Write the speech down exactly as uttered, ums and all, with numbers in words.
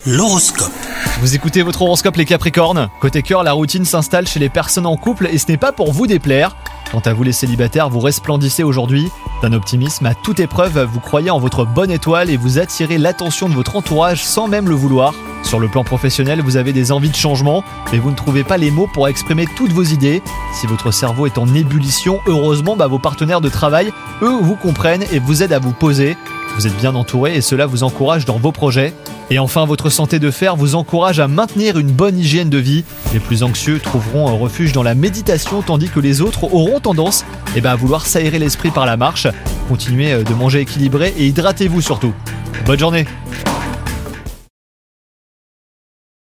L'horoscope. Vous écoutez votre horoscope les Capricornes. Côté cœur, la routine s'installe chez les personnes en couple et ce n'est pas pour vous déplaire. Quant à vous les célibataires, vous resplendissez aujourd'hui d'un optimisme à toute épreuve, vous croyez en votre bonne étoile et vous attirez l'attention de votre entourage sans même le vouloir. Sur le plan professionnel, vous avez des envies de changement, mais vous ne trouvez pas les mots pour exprimer toutes vos idées. Si votre cerveau est en ébullition, heureusement, bah, vos partenaires de travail, eux, vous comprennent et vous aident à vous poser. Vous êtes bien entouré et cela vous encourage dans vos projets. Et enfin, votre santé de fer vous encourage à maintenir une bonne hygiène de vie. Les plus anxieux trouveront un refuge dans la méditation, tandis que les autres auront tendance eh ben, à vouloir s'aérer l'esprit par la marche. Continuez de manger équilibré et hydratez-vous surtout. Bonne journée!